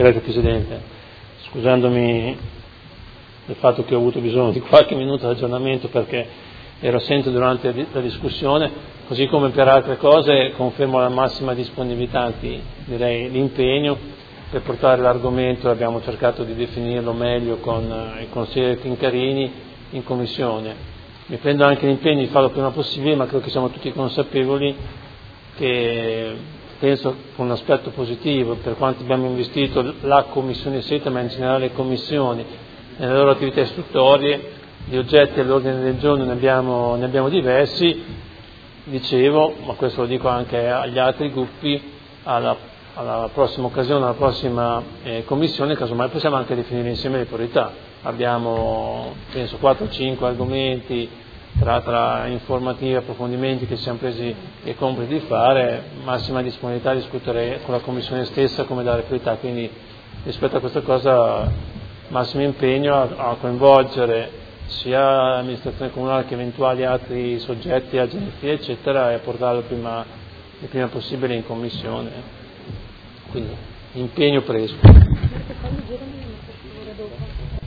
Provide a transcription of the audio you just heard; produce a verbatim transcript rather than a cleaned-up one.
Grazie Presidente. Scusandomi del fatto che ho avuto bisogno di qualche minuto di aggiornamento perché ero assente durante la discussione, così come per altre cose confermo la massima disponibilità, anzi direi l'impegno per portare l'argomento, abbiamo cercato di definirlo meglio con il consigliere Tincarini in Commissione. Mi prendo anche l'impegno di farlo il prima possibile, ma credo che siamo tutti consapevoli che penso con un aspetto positivo per quanto abbiamo investito la Commissione SETA, ma in generale le commissioni nelle loro attività istruttorie, di oggetti all'ordine del giorno ne abbiamo, ne abbiamo diversi, dicevo, ma questo lo dico anche agli altri gruppi, alla, alla prossima occasione, alla prossima eh, commissione, casomai possiamo anche definire insieme le priorità. Abbiamo, penso, quattro o cinque argomenti, tra, tra informativi e approfondimenti che ci siamo presi il compito di fare, massima disponibilità a discutere con la Commissione stessa come dare priorità, quindi rispetto a questa cosa massimo impegno a, a coinvolgere sia l'amministrazione comunale che eventuali altri soggetti, agenzie eccetera e a portarlo il prima, il prima possibile in Commissione. Quindi impegno preso.